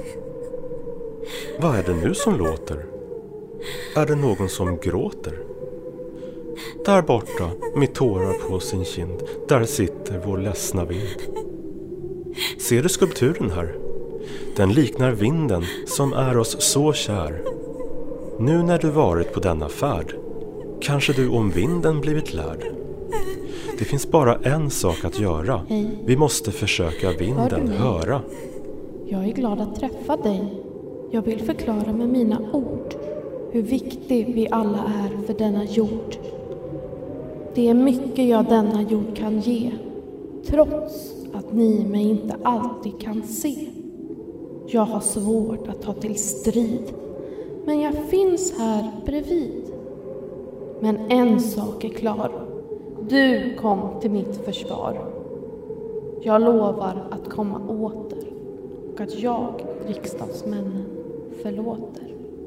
Vad är det nu som låter? Är det någon som gråter? Där borta, med tårar på sin kind, där sitter vår ledsna vind. Ser du skulpturen här? Den liknar vinden som är oss så kär. Nu när du varit på denna färd, kanske du om vinden blivit lärd. Det finns bara en sak att göra. Vi måste försöka vinden höra. Jag är glad att träffa dig. Jag vill förklara med mina ord hur viktig vi alla är för denna jord. Det är mycket jag denna jord kan ge, trots att ni mig inte alltid kan se. Jag har svårt att ta till strid, men jag finns här bredvid. Men en sak är klar. Du kom till mitt försvar. Jag lovar att komma åter och att jag, riksdagsmännen, förlåter.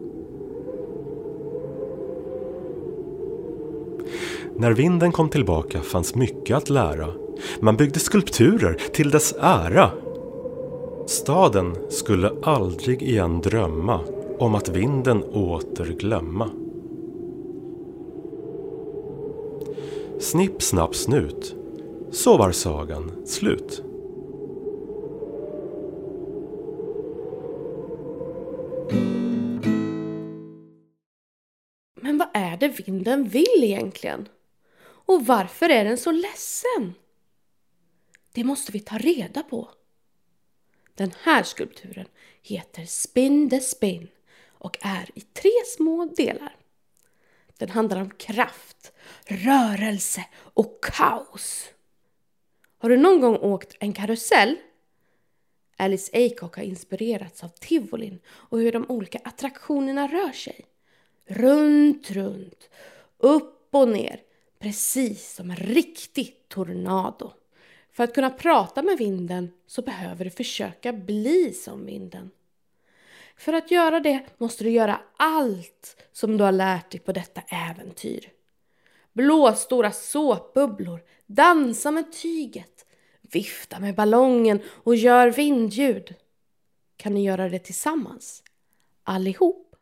När vinden kom tillbaka fanns mycket att lära. Man byggde skulpturer till dess ära. Staden skulle aldrig igen drömma om att vinden åter glömma. Snipp, snapp, snut. Så var sagan slut. Men vad är det vinden vill egentligen? Och varför är den så ledsen? Det måste vi ta reda på. Den här skulpturen heter Spin the Spin och är i 3 små delar. Den handlar om kraft, rörelse och kaos. Har du någon gång åkt en karusell? Alice Aycock har inspirerats av tivolin och hur de olika attraktionerna rör sig. Runt, runt, upp och ner, precis som en riktig tornado. För att kunna prata med vinden så behöver du försöka bli som vinden. För att göra det måste du göra allt som du har lärt dig på detta äventyr. Blås stora såpbubblor, dansa med tyget, vifta med ballongen och gör vindljud. Kan ni göra det tillsammans? Allihop?